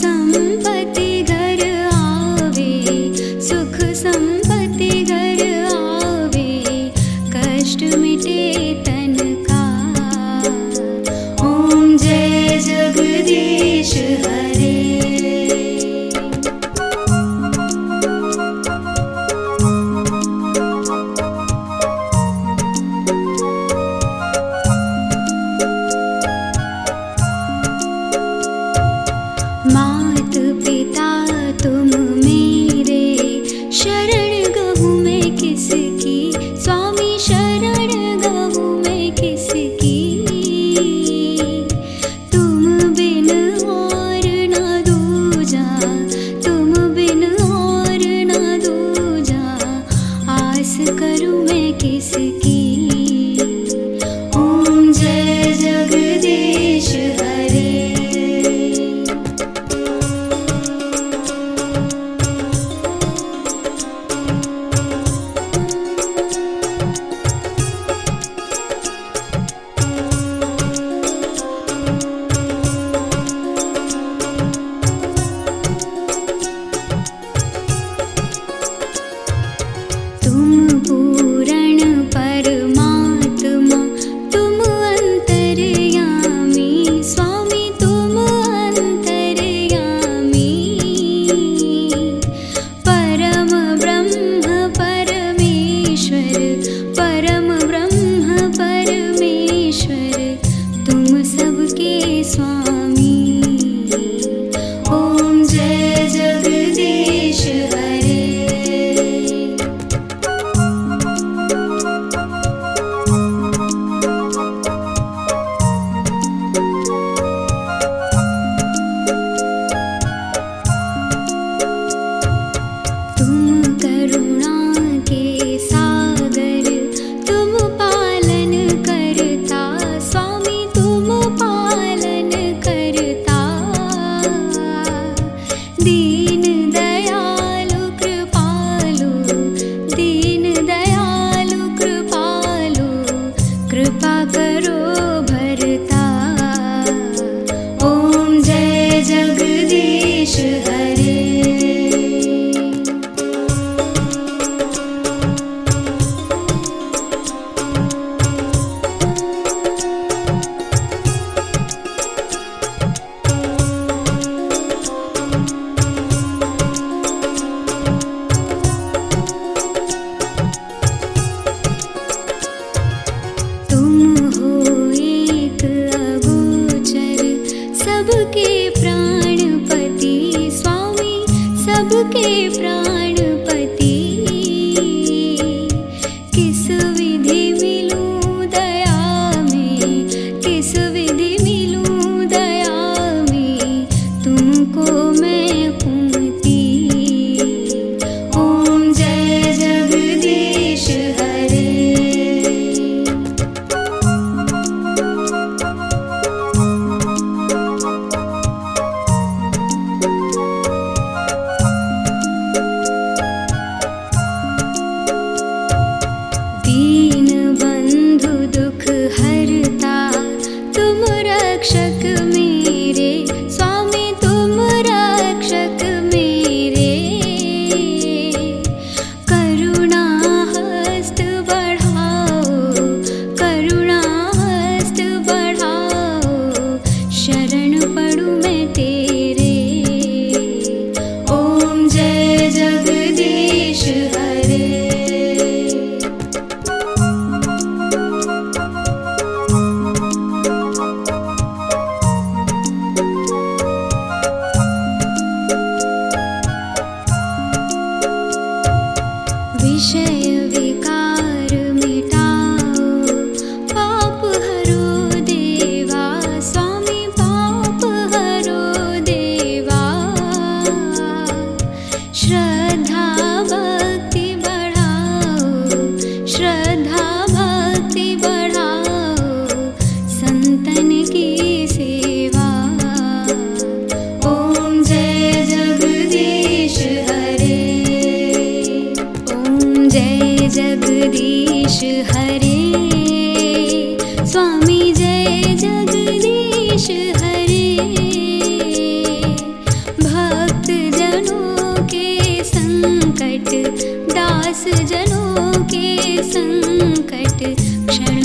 संपत्ति घर आवे, सुख संपत्ति घर आवे, कष्ट मिटे तन का। ओम जय जगदीश हरे। मात पिता तुम मेरे, शरण गहूँ मैं किसकी, स्वामी शरण गहूँ मैं किसकी। तुम बिन और न दूजा, तुम बिन और न दूजा, आस करूँ मैं किसकी। ओम जय जगदीश हरे। तुम पूरण परमात्मा, तुम अंतर्यामी, स्वामी तुम अंतर्यामी। परम ब्रह्म परमेश्वर, परम ब्रह्म परमेश्वर, तुम सबके स्वामी। ओम जय जगदीश हरे। तुम करुणा के सागर, तुम पालन करता, स्वामी तुम पालन करता। दीन दयालु कृपालु, दीन दयालु कृपालु, कृपा करो भरता। ओम जय जगदीश हरे। तुम हो एक अगोचर, सबके प्राणपति, स्वामी सबके प्राणपति। किस विधि मिलूं दया में, किस विधि मिलूं दया में, तुमको मैं कुमती। ओम जय जगदीश हरे। दीन बंधु दुख हरता, तुम रक्षक मेरे, स्वामी तुम रक्षक मेरे। करुणा हस्त बढ़ाओ, करुणा हस्त बढ़ाओ, शरण पड़ूं मैं तेरे। ओम जय जगदीश हरे। विषय विकार मिटाओ, पाप हरो देवा, स्वामी पाप हरो देवा। श्रद्धा भक्ति बढ़ाओ, श्रद्धा भक्ति बढ़ाओ, संतन की सेवा। ओम जय जगदीश हरे। ओम जय जगदीश हरे। स्वामी जय जगदीश हरे। दास जनों के संकट क्षण